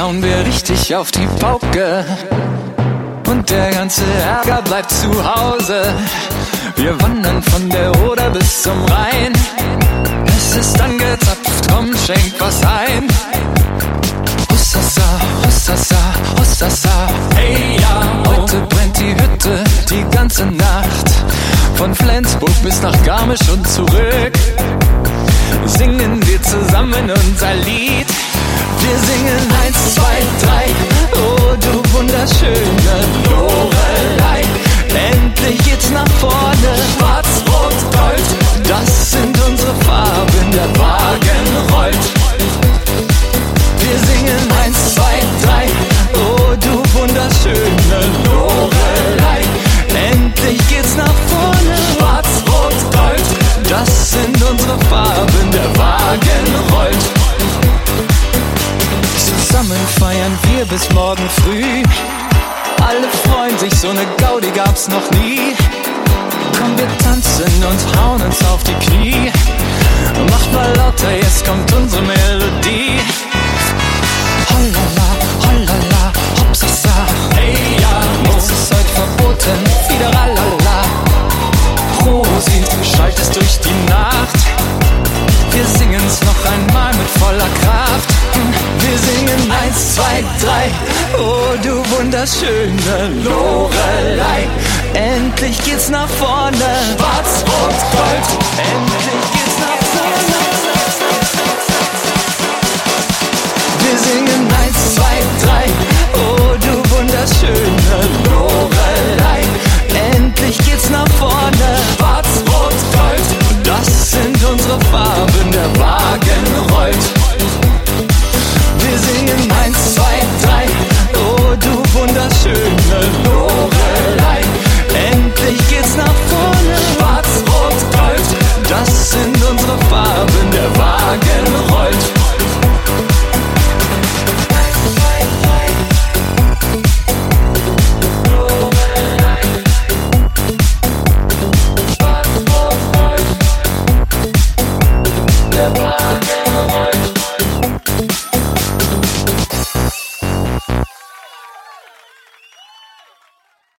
hauen wir richtig auf die Pauke. Und der ganze Ärger bleibt zu Hause. Wir wandern von der Oder bis zum Rhein. Es ist angezapft, komm, schenk was ein. Hossasa, Hossasa, Hossasa. Hey ja, heute brennt die Hütte die ganze Nacht. Von Flensburg bis nach Garmisch und zurück singen wir zusammen unser Lied. Wir singen 1, 2, 3, oh du wunderschöne Lorelei. Endlich geht's nach vorne, schwarz, rot, gold, das sind unsere Farben, der Wagen rollt. Wir singen 1, 2, 3, oh du wunderschöne Lorelei. Endlich geht's nach vorne, schwarz, rot, gold, das sind unsere Farben, der Wagen rollt. Zusammen feiern wir bis morgen früh. Alle freuen sich, so ne Gaudi gab's noch nie. Komm, wir tanzen und hauen uns auf die Knie. Macht mal lauter, jetzt kommt unsere Melodie. Hollala, hollala, hopsasa. Hey ja, nichts ist heute verboten, wieder ralala. Prosit, schallt es durch die Nacht. Wir singen's noch einmal mit voller Kraft. Wir singen 1, 2, 3, oh du wunderschöne Lorelei. Endlich geht's nach vorne, schwarz, rot, gold. Endlich geht's nach vorne.